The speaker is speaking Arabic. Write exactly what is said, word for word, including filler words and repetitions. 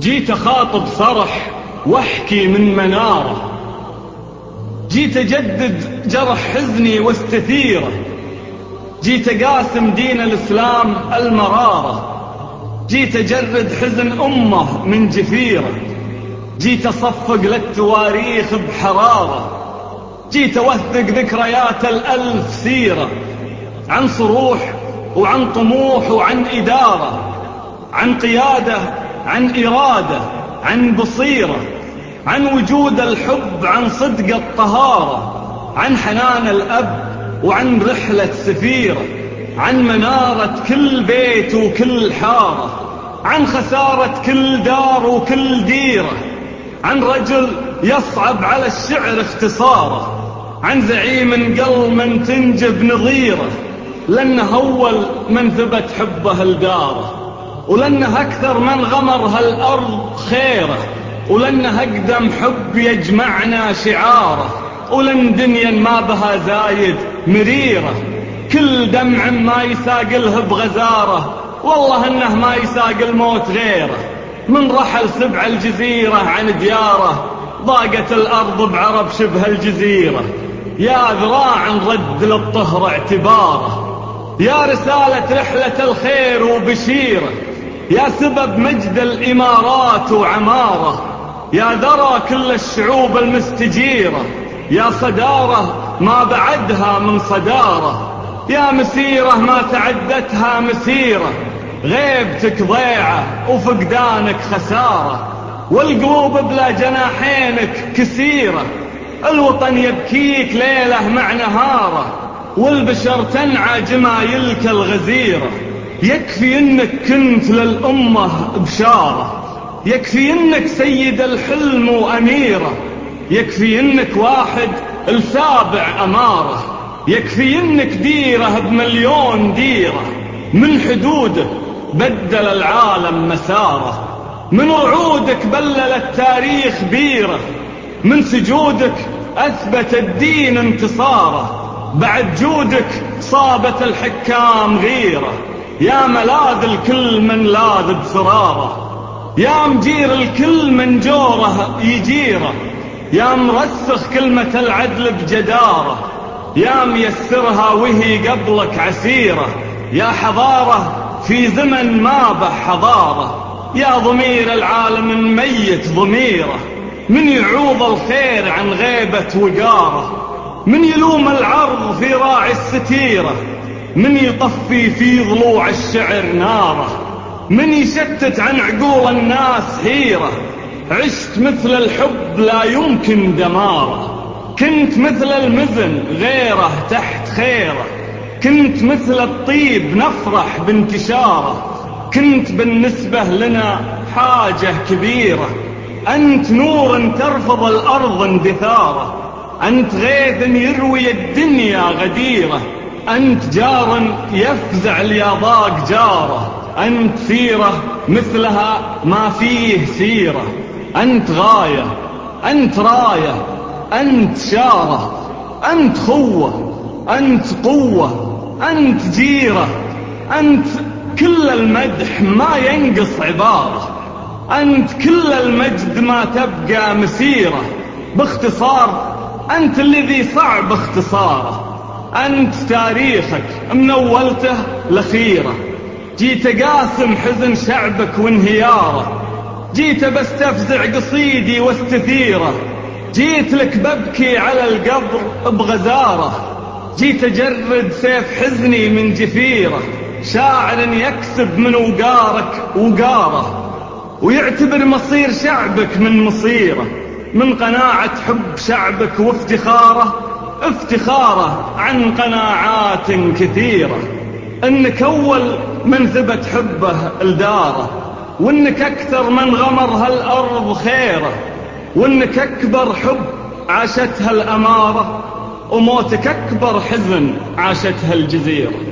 جيت أخاطب صرح واحكي من مناره، جيت أجدد جرح حزني واستثيره، جيت أقاسم دين الإسلام المرارة، جيت أجرد حزن أمه من جفيره، جيت أصفق للتواريخ بحرارة، جيت أوثق ذكريات الألف سيرة، عن صروح وعن طموح وعن إدارة، عن قيادة عن إرادة عن بصيرة، عن وجود الحب عن صدق الطهارة، عن حنان الأب وعن رحلة سفيرة، عن منارة كل بيت وكل حارة، عن خسارة كل دار وكل ديرة، عن رجل يصعب على الشعر اختصاره، عن زعيم قل من تنجب نظيره، لأنه أول من ثبت حبه لداره، ولأنه أكثر من غمر هالأرض خيره، ولأنه أقدم حب يجمعنا شعاره، ولن دنيا ما بها زايد مريره، كل دمع ما يساق له بغزاره، والله إنه ما يساق الموت غيره، من رحل سبع الجزيرة عن دياره، ضاقت الأرض بعرب شبه الجزيرة، يا ذراع رد للطهر اعتباره، يا رسالة رحلة الخير وبشيره، يا سبب مجد الإمارات وعماره، يا ذرى كل الشعوب المستجيرة، يا صدارة ما بعدها من صدارة، يا مسيرة ما تعدتها مسيرة، غيبتك ضيعة وفقدانك خسارة، والقلوب بلا جناحينك كسيرة، الوطن يبكيك ليله مع نهاره، والبشر تنعى جمايلك الغزيرة، يكفي انك كنت للأمة بشارة، يكفي انك سيد الحلم وأميرة، يكفي انك واحد السابع أمارة، يكفي انك ديره بمليون ديرة، من حدوده بدل العالم مساره، من وعودك بلل التاريخ بيره، من سجودك أثبت الدين انتصاره، بعد جودك صابت الحكام غيره، يا ملاذ الكل من لاذ بسراره، يا مجير الكل من جوره يجيره، يا مرسخ كلمة العدل بجدارة، يا ميسرها وهي قبلك عسيرة، يا حضارة في زمن ما به حضارة، يا ضمير العالم الميت ضميره، من يعوض الخير عن غيبة وقاره، من يلوم العرض في راعي الستيرة، من يطفي في ضلوع الشعر ناره، من يشتت عن عقول الناس حيرة، عشت مثل الحب لا يمكن دماره، كنت مثل المزن غيره تحت خيره، كنت مثل الطيب نفرح بانتشاره، كنت بالنسبة لنا حاجة كبيرة، أنت نور ترفض الأرض اندثاره، أنت غيث يروي الدنيا غديرة، أنت جار يفزع ليضاق جاره، أنت سيرة مثلها ما فيه سيرة، أنت غاية أنت راية أنت شارة، أنت خوة أنت قوة أنت جيرة، أنت كل المدح ما ينقص عبارة، أنت كل المجد ما تبقى مسيرة، باختصار أنت الذي صعب اختصاره، أنت تاريخك من أولته لخيره، جيت أقاسم حزن شعبك وانهياره، جيت بستفزع قصيدي واستثيره، جيت لك ببكي على القبر بغزاره، جيت أجرد سيف حزني من جفيره، شاعر يكسب من وقارك وقاره، ويعتبر مصير شعبك من مصيره، من قناعة حب شعبك وافتخاره، افتخاره عن قناعات كثيرة، انك اول من ثبت حبه لداره، وانك اكثر من غمر هالارض خيره، وانك اكبر حب عاشتها الاماره، وموتك اكبر حزن عاشتها الجزيره.